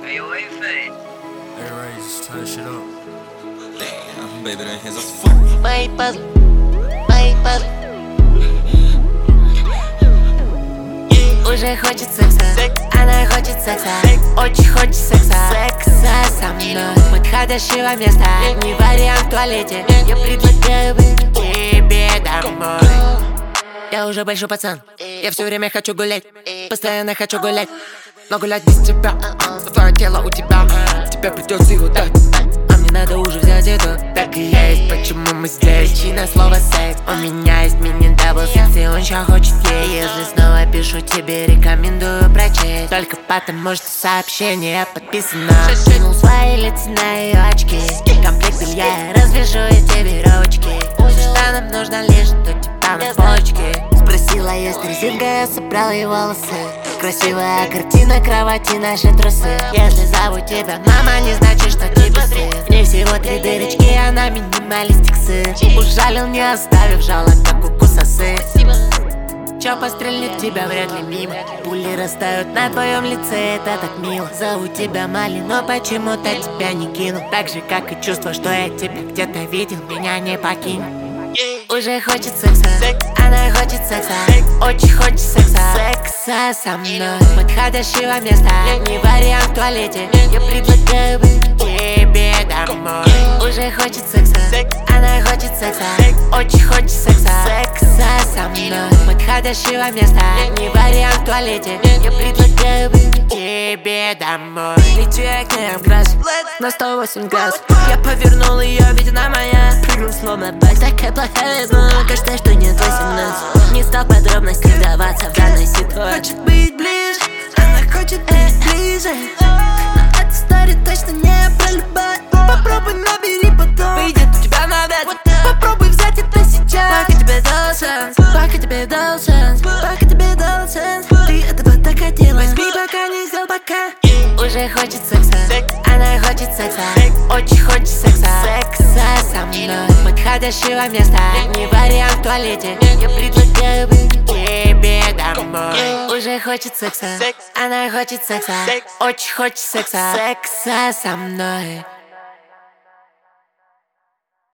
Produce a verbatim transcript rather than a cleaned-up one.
Hey, wait for it. Hey, Ray, just turn shit up. Damn, baby, that hands us fuck. Мои пазлы, мои пазлы. Уже хочет секса, она хочет секса, очень хочет секса, секса со мной. Подходящего места, не вариант в туалете. Я предлагаю быть тебе домой. Я уже большой пацан, я все время хочу гулять, постоянно хочу гулять. Но гулять без тебя, твое тело у тебя, тебе придется его дать. А мне надо уже взять это, так и есть, почему мы здесь. Причина слова секс, у меня есть мини-дабл секс, и он еще хочет ей. Если снова пишу тебе, рекомендую прочесть. Только потому, что сообщение подписано. Скинул свои лица на ее очки, комплект белья я развяжу эти веревочки. Все, что нам нужно лишь до тебя на почке. Спросила, есть резинка, я собрал ее волосы. Красивая картина кровати, наши трусы. Если зову тебя мама, не значит, что тебе сын. В ней всего три дырочки, она минималистик сын. Ужалил, не оставив жалок, как укус осы. Чё пострельнет тебя вряд ли мимо. Пули растают на твоем лице, это так мило. Зову тебя Мали, но почему-то тебя не кину. Так же, как и чувство, что я тебя где-то видел, меня не покинь. Уже хочет секса, она хочет секса, очень хочет секса, секса со мной. Подходящего места, не вариант в туалете. Я предлагаю быть тебе домой. Уже хочет секса, она хочет секса, очень хочет секса, секса со мной. Подходящего места, не вариант в туалете. Я предлагаю быть тебе домой. Лечу я к ней в грязь, на сто восемь газ. Я повернул ее, ведь она моя. Прыгнул словно байк, такая плохая, но кажется, что нет восемнадцать. Не стал подробности вдаваться в данной ситуации. Хочет быть ближе, она хочет быть ближе. Но эта история точно не про любовь. Попробуй набери потом, выйдет у тебя на обед. Попробуй взять это сейчас. Пока тебе дал шанс, пока тебе дал шанс, пока тебе дал шанс. Ты этого так хотела, возьми, пока не сделал пока. Уже хочет секса, она хочет секса, очень хочет секса, секса со мной. Подходящего места, не вариант в туалете. Я предлагаю быть тебе домой. Уже хочет секса, она хочет секса, очень хочет секса, секса со мной.